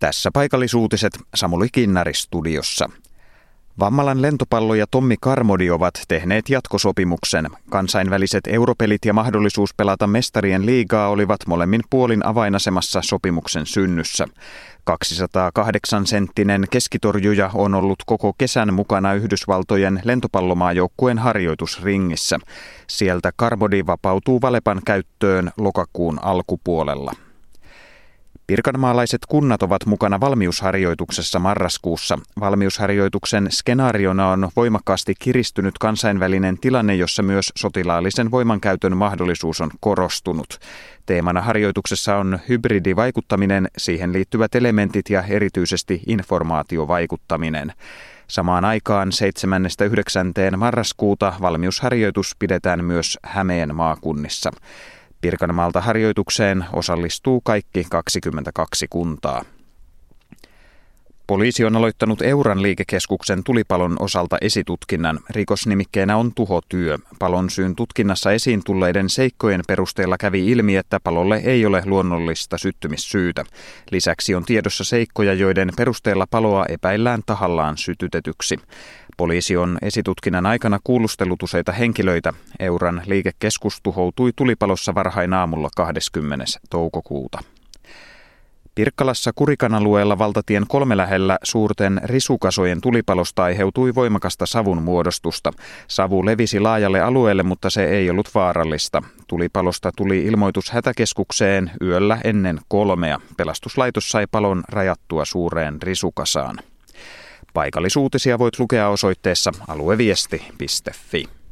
Tässä paikallisuutiset, Samuli Kinnari studiossa. Vammalan lentopallo ja Tommi Karmodi ovat tehneet jatkosopimuksen. Kansainväliset europelit ja mahdollisuus pelata mestarien liigaa olivat molemmin puolin avainasemassa sopimuksen synnyssä. 208-senttinen keskitorjuja on ollut koko kesän mukana Yhdysvaltojen lentopallomaajoukkueen harjoitusringissä. Sieltä Karmodi vapautuu Valepan käyttöön lokakuun alkupuolella. Pirkanmaalaiset kunnat ovat mukana valmiusharjoituksessa marraskuussa. Valmiusharjoituksen skenaariona on voimakkaasti kiristynyt kansainvälinen tilanne, jossa myös sotilaallisen voimankäytön mahdollisuus on korostunut. Teemana harjoituksessa on hybridivaikuttaminen, siihen liittyvät elementit ja erityisesti informaatiovaikuttaminen. Samaan aikaan 7.–9. marraskuuta valmiusharjoitus pidetään myös Hämeen maakunnissa. Pirkanmaalta harjoitukseen osallistuu kaikki 22 kuntaa. Poliisi on aloittanut Euran liikekeskuksen tulipalon osalta esitutkinnan. Rikosnimikkeenä on tuhotyö. Palon syyn tutkinnassa esiin tulleiden seikkojen perusteella kävi ilmi, että palolle ei ole luonnollista syttymissyytä. Lisäksi on tiedossa seikkoja, joiden perusteella paloa epäillään tahallaan sytytetyksi. Poliisi on esitutkinnan aikana kuulustellut useita henkilöitä. Euran liikekeskus tuhoutui tulipalossa varhain aamulla 20. toukokuuta. Pirkkalassa Kurikan alueella valtatien 3 lähellä suurten risukasojen tulipalosta aiheutui voimakasta savun muodostusta. Savu levisi laajalle alueelle, mutta se ei ollut vaarallista. Tulipalosta tuli ilmoitus hätäkeskukseen yöllä ennen 3. Pelastuslaitos sai palon rajattua suureen risukasaan. Paikallisuutisia voit lukea osoitteessa alueviesti.fi.